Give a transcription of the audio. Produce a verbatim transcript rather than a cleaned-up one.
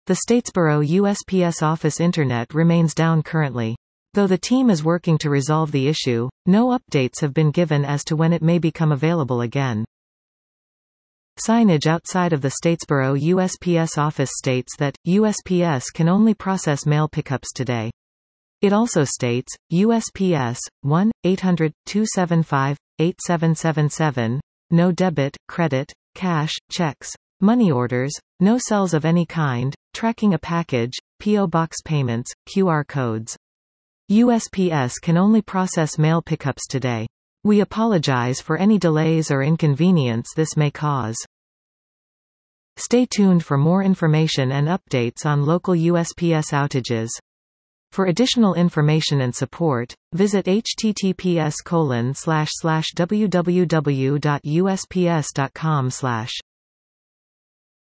The Statesboro U S P S office internet remains down currently. Though the team is working to resolve the issue, no updates have been given as to when it may become available again. Signage outside of the Statesboro U S P S office states that, U S P S can only process mail pickups today. It also states, U S P S, one eight hundred, two seven five, eight seven seven seven, no debit, credit, cash, checks, money orders, no cells of any kind, tracking a package, P O box payments, Q R codes. U S P S can only process mail pickups today. We apologize for any delays or inconvenience this may cause. Stay tuned for more information and updates on local U S P S outages. For additional information and support, visit h t t p s colon slash slash w w w dot u s p s dot com slash